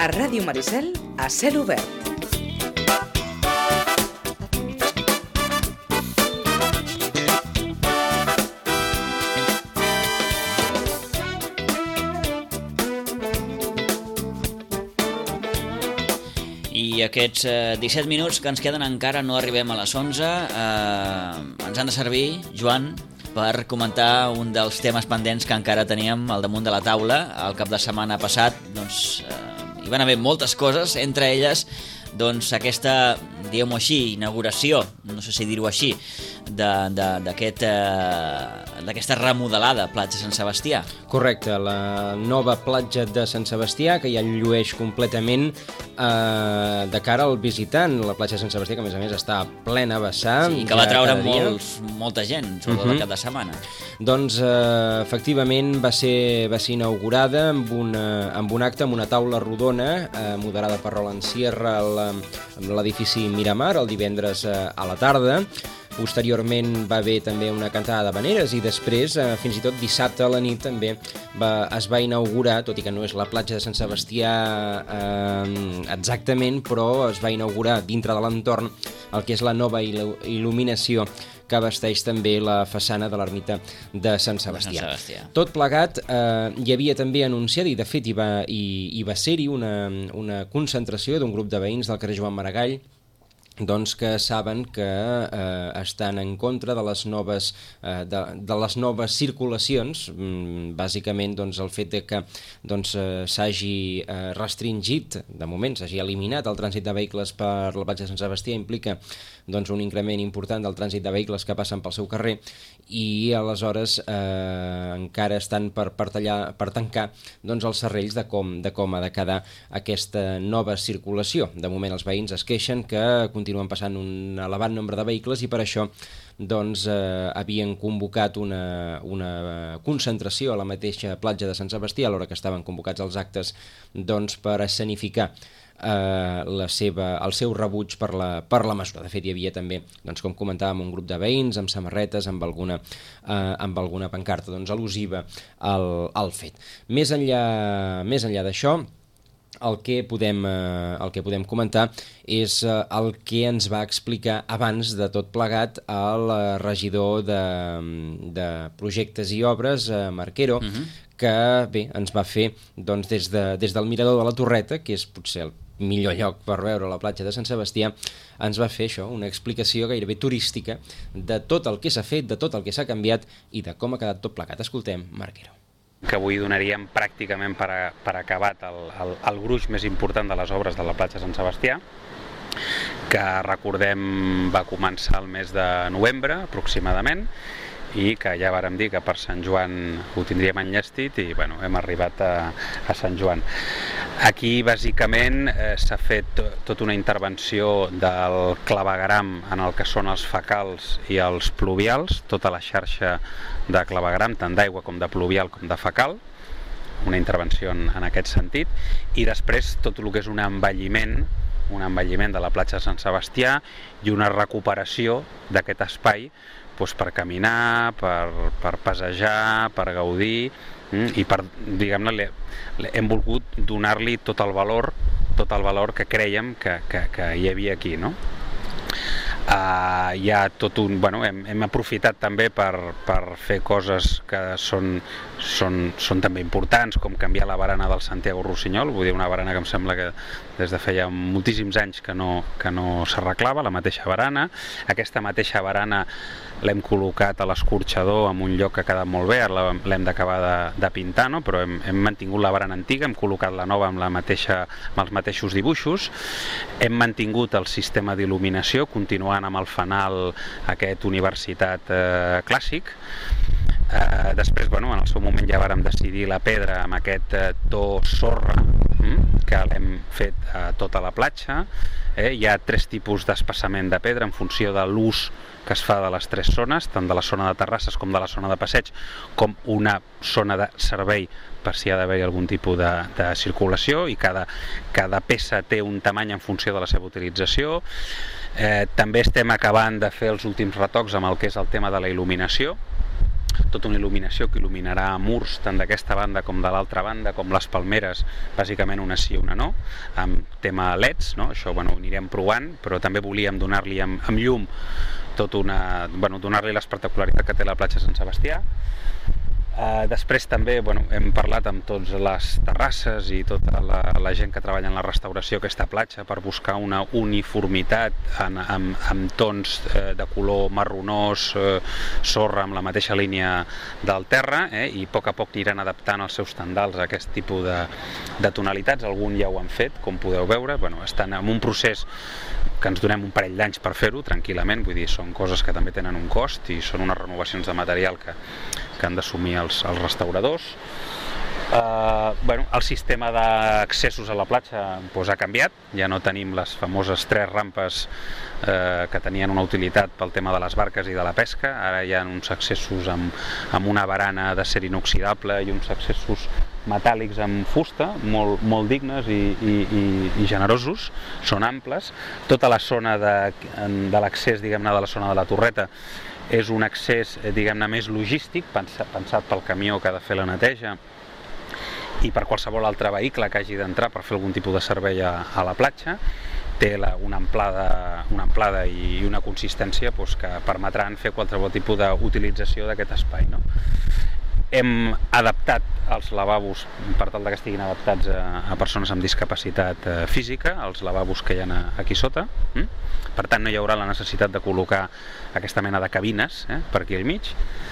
A Ràdio Maricel, a cel obert. I aquests 17 minuts que ens queden encara no arribem a les 11. Ens han de servir, Joan, per comentar un dels temes pendents que encara teníem al damunt de la taula. El cap de setmana passat hi van haver moltes coses, entre elles aquesta, diguem-ho així, inauguració, no sé si dir-ho així, d'aquesta remodelada platja Sant Sebastià. Correcte, la nova platja de Sant Sebastià, que ja llueix completament de cara al visitant. La platja de Sant Sebastià, que a més està a plena vessar. Sí, que va treure molta gent, sobretot el cap de setmana. Doncs, efectivament, va ser inaugurada amb un acte, amb una taula rodona, moderada per Roland Sierra, amb l'edifici Miramar, el divendres a la tarda. Posteriorment va haver també una cantada d'havaneres i després, fins i tot dissabte a la nit, també es va inaugurar, tot i que no és la platja de Sant Sebastià exactament, però es va inaugurar dintre de l'entorn el que és la nova il·luminació que abasteix també la façana de l'ermita de Sant Sebastià. Tot plegat, hi havia també anunciat, i de fet hi va ser-hi una concentració d'un grup de veïns del carrer Joan Maragall, que saben que estan en contra de les noves circulacions, bàsicament el fet que s'hagi restringit, de moment s'hagi eliminat el trànsit de vehicles per la platja de Sant Sebastià, implica un increment important del trànsit de vehicles que passen pel seu carrer, i aleshores encara estan per tancar els serrells de com ha de quedar aquesta nova circulació. De moment els veïns es queixen que continuen passant un elevat nombre de vehicles i per això havien convocat una concentració a la mateixa platja de Sant Sebastià a l'hora que estaven convocats els actes per escenificar el seu rebuig per la mesura. De fet, hi havia també, com comentàvem, un grup de veïns amb samarretes, amb alguna pancarta al·lusiva al fet. Més enllà d'això, el que podem comentar és el que ens va explicar abans de tot plegat el regidor de projectes i obres, Marquero, que bé, ens va fer des del mirador de la Torreta, que és potser el millor lloc per veure la platja de Sant Sebastià, ens va fer això, una explicació gairebé turística de tot el que s'ha fet, de tot el que s'ha canviat i de com ha quedat tot plegat. Escoltem Marquero. Que avui donaríem pràcticament per acabat el gruix més important de les obres de la platja Sant Sebastià, que recordem va començar el mes de novembre aproximadament, i que ja vàrem dir que per Sant Joan ho tindríem enllestit i hem arribat a Sant Joan. Aquí bàsicament s'ha fet tota una intervenció del clavegueram en el que són els fecals i els pluvials, tota la xarxa de clavegueram, tant d'aigua com de pluvial com de fecal, una intervenció en aquest sentit, i després tot el que és un embelliment de la platja de Sant Sebastià i una recuperació d'aquest espai per caminar, per passejar, per gaudir, i per, diguem-ne, hem volgut donar-li tot el valor que crèiem que hi havia aquí, no? Hi ha tot un... hem aprofitat també per fer coses que són també importants, com canviar la barana del Santiago Rossinyol, vull dir, una barana que em sembla que des de feia moltíssims anys que no s'arreglava, la mateixa barana. Aquesta mateixa barana l'hem col·locat a l'escorxador en un lloc que ha quedat molt bé, ara l'hem d'acabar de pintar, no? Però hem mantingut la barana antiga, hem col·locat la nova amb els mateixos dibuixos, hem mantingut el sistema d'il·luminació, continuant amb el fanal aquest Universitat Clàssic. Després, en el seu moment ja vàrem decidir la pedra amb aquest to sorra, que l'hem fet a tota la platja. Hi ha 3 tipus d'espassament de pedra en funció de l'ús que es fa de les 3 zones, tant de la zona de terrasses com de la zona de passeig, com una zona de servei per si ha d'haver algun tipus de circulació, i cada peça té un tamany en funció de la seva utilització. També estem acabant de fer els últims retocs amb el que és el tema de la il·luminació, tota una il·luminació que il·luminarà murs tant d'aquesta banda com de l'altra banda, com les palmeres, bàsicament una sí i una no, amb tema LEDs, no? Això ho anirem provant, però també volíem donar-li amb llum donar-li l'espectacularitat que té la platja Sant Sebastià. Després també hem parlat amb tots les terrasses i tota la gent que treballa en la restauració d'aquesta platja per buscar una uniformitat amb tons de color marronós, sorra amb la mateixa línia del terra, i a poc aniran adaptant els seus tendals a aquest tipus de tonalitats. Algun ja ho han fet, com podeu veure, estan en un procés que ens donem un parell d'anys per fer-ho tranquil·lament, vull dir, són coses que també tenen un cost i són unes renovacions de material que han d'assumir els restauradors. El sistema d'accessos a la platja ha canviat, ja no tenim les famoses 3 rampes que tenien una utilitat pel tema de les barques i de la pesca. Ara hi ha uns accessos amb una barana d'acer inoxidable i uns accessos metàl·lics amb fusta, molt dignes i generosos, són amples. Tota la zona de l'accés, diguem-ne, de la zona de la torreta és un accés, diguem-ne, més logístic, pensat pel camió que ha de fer la neteja i per qualsevol altre vehicle que hagi d'entrar per fer algun tipus de servei a la platja. Té una amplada i una consistència que permetran fer qualsevol tipus d'utilització d'aquest espai. Hem adaptat els lavabos per tal que estiguin adaptats a persones amb discapacitat física, els lavabos que hi ha aquí sota. Per tant, no hi haurà la necessitat de col·locar aquesta mena de cabines per aquí al mig.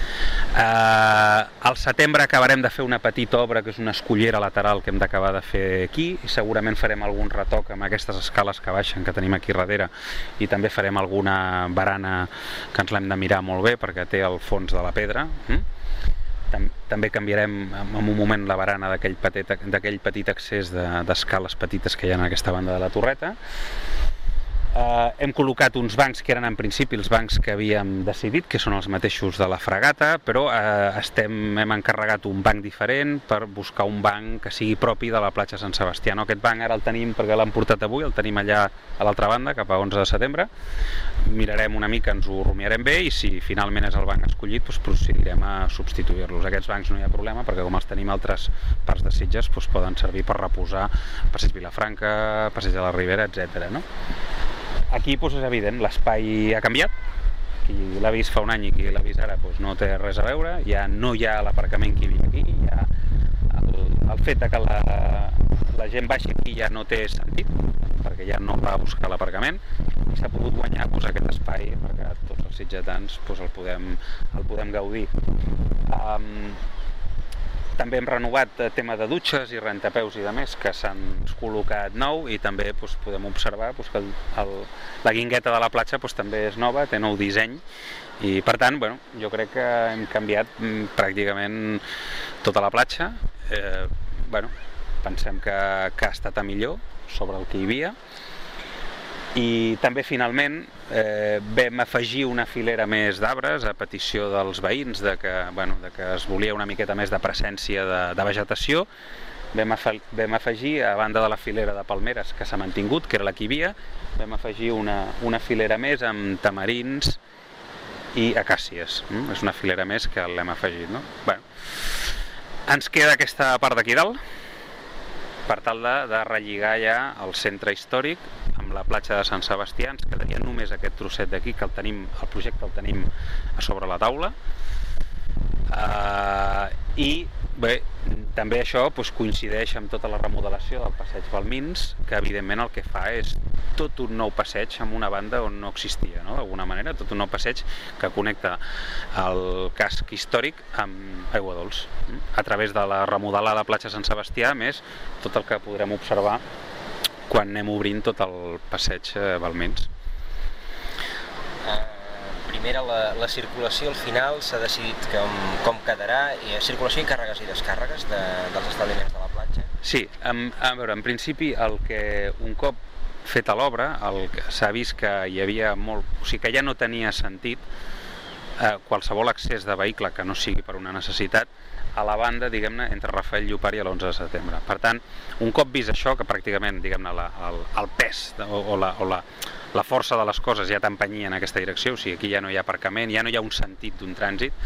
Al setembre acabarem de fer una petita obra que és una escullera lateral que hem d'acabar de fer aquí i segurament farem algun retoc amb aquestes escales que baixen que tenim aquí darrere i també farem alguna barana que ens l'hem de mirar molt bé perquè té el fons de la pedra. També canviarem en un moment la barana d'aquell petit accés d'escales petites que hi ha en aquesta banda de la torreta. Hem col·locat uns bancs que eren en principi els bancs que havíem decidit, que són els mateixos de la fregata, però hem encarregat un banc diferent per buscar un banc que sigui propi de la platja Sant Sebastià. Aquest banc ara el tenim perquè l'hem portat avui, el tenim allà a l'altra banda, cap a 11 de setembre. Mirarem una mica, ens ho rumiarem bé i si finalment és el banc escollit, procedirem a substituir-los. Aquests bancs no hi ha problema perquè com els tenim a altres parts de Sitges poden servir per reposar Passeig Vilafranca, Passeig de la Ribera, etc. Aquí és evident, l'espai ha canviat, qui l'ha vist fa un any i qui l'ha vist ara no té res a veure, ja no hi ha l'aparcament que hi havia aquí, el fet que la gent baixi aquí ja no té sentit, perquè ja no va a buscar l'aparcament i s'ha pogut guanyar aquest espai perquè tots els sitgetans el podem gaudir. També hem renovat tema de dutxes i rentapeus i demés que s'han col·locat nou i també podem observar que la guingueta de la platja també és nova, té nou disseny i per tant jo crec que hem canviat pràcticament tota la platja. Pensem que ha estat a millor sobre el que hi havia i també finalment vam afegir una filera més d'arbres a petició dels veïns que es volia una miqueta més de presència de vegetació. Vam afegir, a banda de la filera de palmeres que s'ha mantingut, que era la que hi havia, vam afegir una filera més amb tamarins i acàcies. És una filera més que l'hem afegit. Ens queda aquesta part d'aquí dalt per tal de relligar ja el centre històric amb la platja de Sant Sebastià. Ens quedaria només aquest trosset d'aquí que el projecte el tenim a sobre la taula i bé, també això coincideix amb tota la remodelació del passeig Balmins, que evidentment el que fa és tot un nou passeig amb una banda on no existia, d'alguna manera, tot un nou passeig que connecta el casc històric amb Aigua Dols a través de la remodelada platja Sant Sebastià, més tot el que podrem observar quan anem obrint tot el passeig Balmins. Primera, la circulació al final s'ha decidit com quedarà, circulació i càrregues i descàrregues dels establiments de la platja? Sí, a veure, en principi un cop feta l'obra s'ha vist que hi havia molt, o sigui que ja no tenia sentit qualsevol accés de vehicle que no sigui per una necessitat a la banda, diguem-ne, entre Rafael Llopart i l'11 de setembre. Per tant, un cop vist això, que pràcticament, diguem-ne, el pes o la força de les coses ja t'empenyia en aquesta direcció, o sigui, aquí ja no hi ha aparcament, ja no hi ha un sentit d'un trànsit,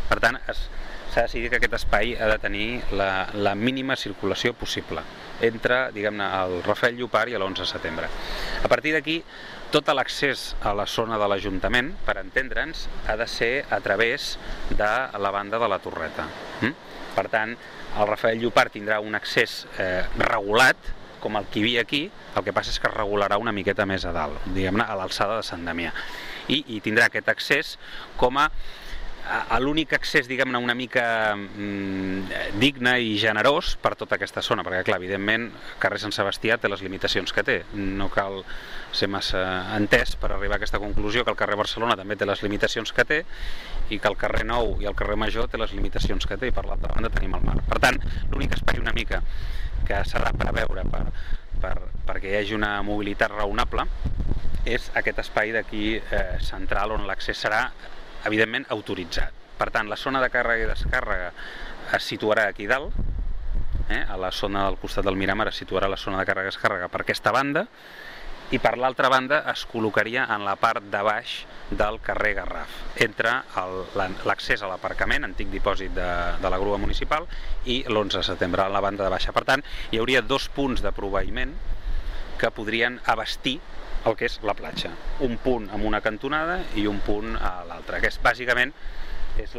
Per tant, s'ha decidit que aquest espai ha de tenir la mínima circulació possible entre, diguem-ne, el Rafael Llopart i l'11 de setembre. A partir d'aquí, tot l'accés a la zona de l'Ajuntament, per entendre'ns, ha de ser a través de la banda de la Torreta. Per tant, el Rafael Llopart tindrà un accés regulat, com el que hi havia aquí, el que passa és que es regularà una miqueta més a dalt, diguem-ne, a l'alçada de Sant Damià. I tindrà aquest accés com a l'únic accés, diguem-ne, una mica digne i generós per tota aquesta zona, perquè, clar, evidentment, carrer Sant Sebastià té les limitacions que té. No cal ser massa entès per arribar a aquesta conclusió que el carrer Barcelona també té les limitacions que té i que el carrer Nou i el carrer Major té les limitacions que té, i per l'altra banda tenim el mar. Per tant, l'únic espai una mica que s'ha de preveure perquè hi hagi una mobilitat raonable és aquest espai d'aquí central, on l'accés serà evidentment autoritzat. Per tant, la zona de càrrega i descàrrega es situarà aquí dalt, a la zona del costat del Miramar es situarà la zona de càrrega i descàrrega per aquesta banda, i per l'altra banda es col·locaria en la part de baix del carrer Garraf, entre l'accés a l'aparcament, antic dipòsit de la grua municipal, i l'11 de setembre, a la banda de baixa. Per tant, hi hauria 2 punts de proveïment que podrien abastir el que és la platja. Un punt amb una cantonada i un punt a l'altra, que bàsicament és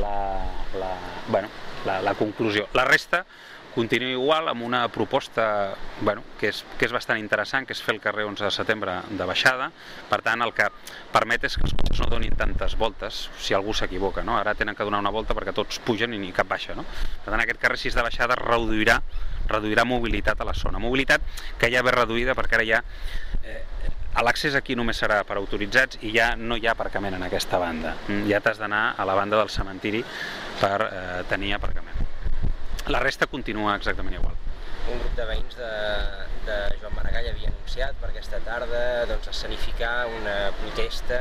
la conclusió. La resta continua igual, amb una proposta que és bastant interessant, que és fer el carrer 11 de setembre de baixada. Per tant, el que permet és que els cotxes no donin tantes voltes si algú s'equivoca. Ara tenen que donar una volta perquè tots pugen i cap baixa. Per tant, aquest carrer 6 de baixada reduirà mobilitat a la zona. Mobilitat que ja ve reduïda perquè ara ja l'accés aquí només serà per autoritzats i ja no hi ha aparcament en aquesta banda. Ja t'has d'anar a la banda del cementiri per tenir aparcament. La resta continua exactament igual. Un grup de veïns de Joan Maragall havia anunciat per aquesta tarda escenificar una protesta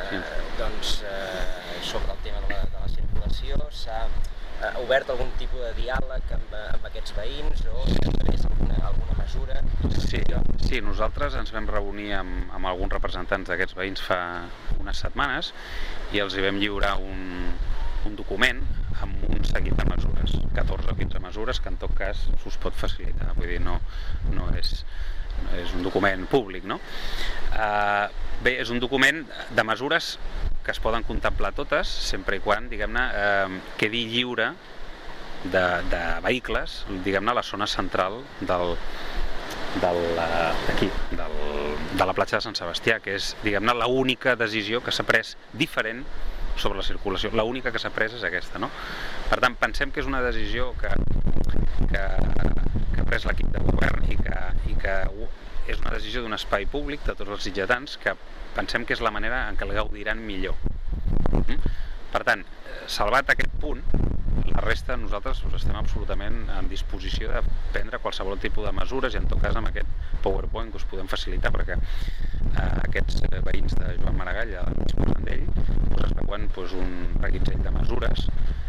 sobre el tema de la circulació. S'ha obert algun tipus de diàleg amb aquests veïns o és alguna mesura? Sí, nosaltres ens vam reunir amb alguns representants d'aquests veïns fa unes setmanes i els hi vam lliurar un document amb un seguit de mesures, 14 o 15 mesures que en tot cas us pot facilitar, vull dir, no és un document públic, no? Bé, és un document de mesures que es poden contemplar totes, sempre i quan, diguem-ne, quedi lliure de vehicles, diguem-ne, a la zona central de la platja de Sant Sebastià, que és, diguem-ne, l'única decisió que s'ha pres diferent sobre la circulació. L'única que s'ha pres és aquesta, no? Per tant, pensem que és una decisió que ha pres l'equip de govern i que és una decisió d'un espai públic de tots els sitgetans que pensem que és la manera en què el gaudiran millor. Per tant, salvat aquest punt, la resta nosaltres estem absolutament en disposició de prendre qualsevol tipus de mesures i en tot cas amb aquest PowerPoint que us podem facilitar perquè aquests veïns de Joan Maragall disposen d'ell, es veuen un reguitzell de mesures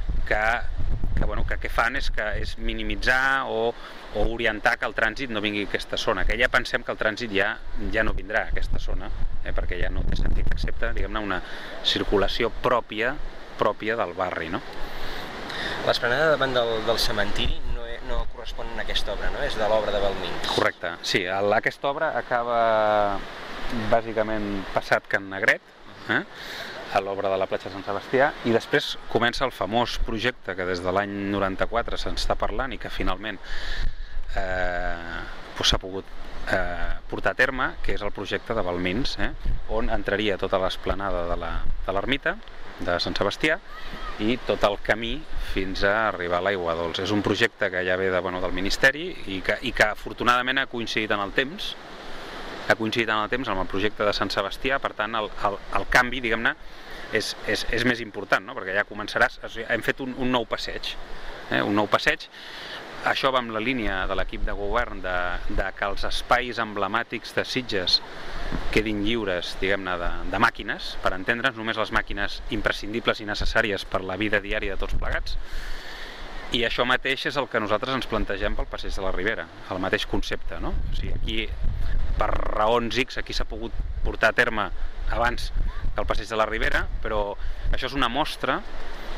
que fan és minimitzar o orientar que el trànsit no vingui a aquesta zona, que ja pensem que el trànsit ja no vindrà a aquesta zona, perquè ja no té sentit, excepte, diguem-ne, una circulació pròpia del barri, no? L'esplanada davant del cementiri no correspon a aquesta obra, no? És de l'obra de Balmins. Correcte, sí. Aquesta obra acaba bàsicament passat Can Negret, a l'obra de la platja de Sant Sebastià, i després comença el famós projecte que des de l'any 94 se'n està parlant i que finalment s'ha pogut portar a terme, que és el projecte de Balmins, on entraria tota l'esplanada de l'ermita de Sant Sebastià i tot el camí fins a arribar a l'Aigua Dols. És un projecte que ja ve del Ministeri i que afortunadament ha coincidit en el temps amb el projecte de Sant Sebastià. Per tant, el canvi, diguem-ne, és més important, no? Perquè ja començaràs. Hem fet un nou passeig, Això va amb la línia de l'equip de govern de que els espais emblemàtics de Sitges quedin lliures, diguem-ne, de màquines, per entendre'ns, només les màquines imprescindibles i necessàries per la vida diària de tots plegats. I això mateix és el que nosaltres ens plantegem pel Passeig de la Ribera, el mateix concepte, no? O sigui, aquí, per raons X, aquí s'ha pogut portar a terme abans que el Passeig de la Ribera, però això és una mostra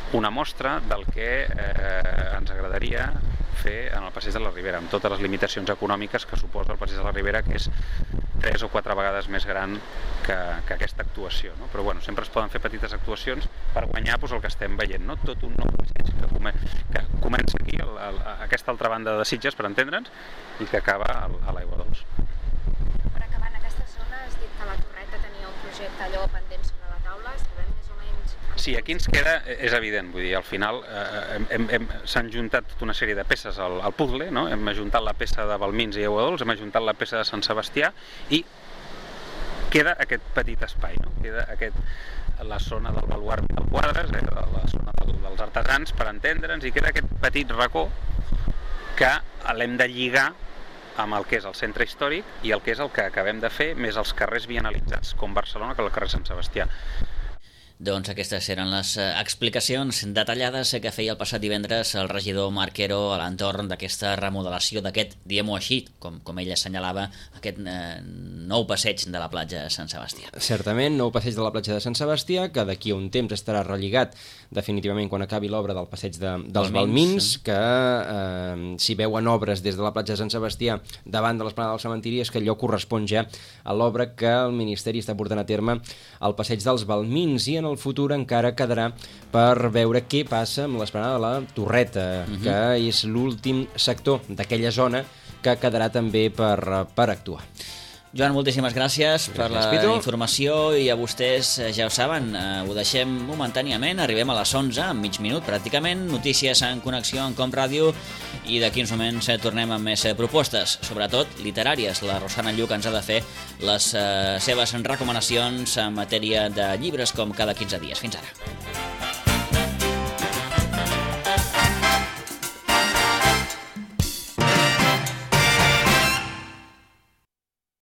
una mostra del que ens agradaria fer en el Passeig de la Ribera, amb totes les limitacions econòmiques que suposa el Passeig de la Ribera, que és 3 o 4 vegades més gran que aquesta actuació, no? Però bueno, sempre es poden fer petites actuacions per guanyar el que estem veient, no? Tot un nou passeig que comença aquí, a aquesta altra banda de Sitges, per entendre'ns, i que acaba a l'Aigua Dols. Per acabar, en aquesta zona has dit que la Torreta tenia un projecte allò pendent sobre la taula, sabem més o menys... Sí, aquí ens queda, és evident, vull dir, al final s'han juntat tota una sèrie de peces al puzzle, no? Hem ajuntat la peça de Balmins i Aigua Dols, hem ajuntat la peça de Sant Sebastià i queda aquest petit espai, no? Queda la zona del baluart del Quadres, la zona dels artesans, per entendre'ns, i queda aquest petit racó que l'hem de lligar amb el que és el centre històric i el que és el que acabem de fer, més els carrers vianalitzats, com Barcelona, que el carrer Sant Sebastià. Doncs aquestes eren les explicacions detallades que feia el passat divendres el regidor Marquero a l'entorn d'aquesta remodelació, d'aquest, diguem-ho així, com ell assenyalava, aquest nou passeig de la platja de Sant Sebastià. Certament, nou passeig de la platja de Sant Sebastià, que d'aquí a un temps estarà relligat definitivament quan acabi l'obra del passeig dels Balmins, que s'hi veuen obres des de la platja de Sant Sebastià davant de l'esplanada del cementiri, és que allò correspon ja a l'obra que el Ministeri està portant a terme al passeig dels Balmins, i en el futur encara quedarà per veure què passa amb l'esplanada de la Torreta, que és l'últim sector d'aquella zona que quedarà també per actuar. Joan, moltíssimes gràcies per la informació, i a vostès ja ho saben, ho deixem momentàniament, arribem a les 11, en mig minut pràcticament, notícies en connexió en Com Ràdio, i d'aquí uns moments tornem amb més propostes, sobretot literàries. La Rosana Lluc ens ha de fer les seves recomanacions en matèria de llibres com cada 15 dies. Fins ara.